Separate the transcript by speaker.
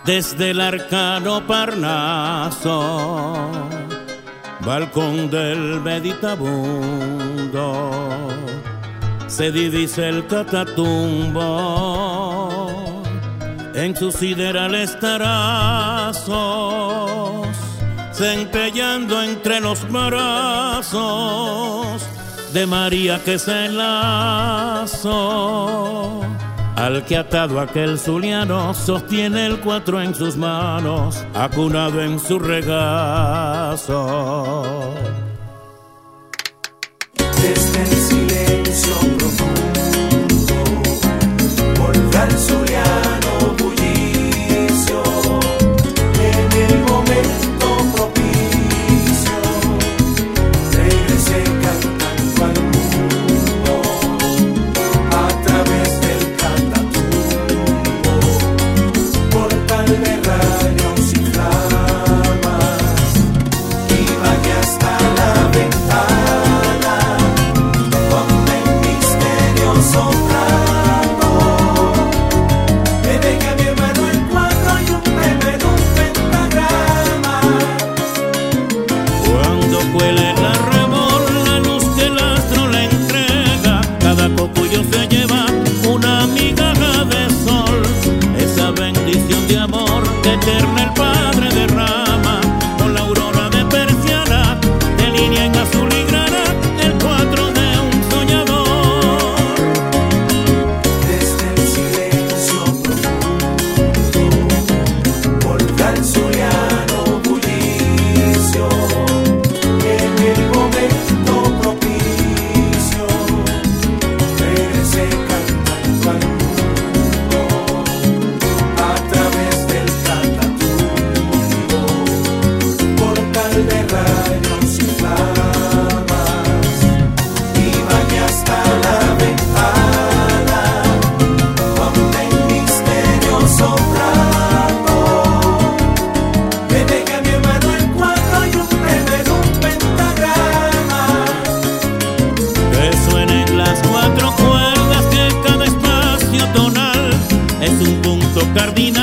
Speaker 1: desde el arcano Parnaso, balcón del meditabundo, se divisa el Catatumbo en sus siderales tarazos, centellando entre los brazos de María que se enlazó, al que atado aquel zuliano sostiene el 4 en sus manos, acunado en su regazo.
Speaker 2: Desde el silencio profundo volverá el zuliano bullicio, en el momento propicio regrese cantando al mundo a través del Catatumbo, portal de rayos y flamas, y vaya hasta la ventana donde el misterio soplando me deja mi hermano el 4 y un primero un pentagrama.
Speaker 1: Cuando cuele la remol, la luz que el astro le entrega, cada copullo se lleva una migaja de sol, esa bendición de amor que eterna el Padre derrama, con la aurora de persiana, delinea en azul y grana el 4 de un soñador.
Speaker 2: Desde el silencio profundo volverá el zuliano bullicio, en el momento propicio regrese cantando al mundo a través del Catatumbo, portal de rayos y flamas, y vaya hasta la ventana donde el misterio soplando me deja mi hermano el 4 y un primero un pentagrama.
Speaker 1: Que suenen las 4 cuerdas, que cada espacio tonal es un punto cardinal.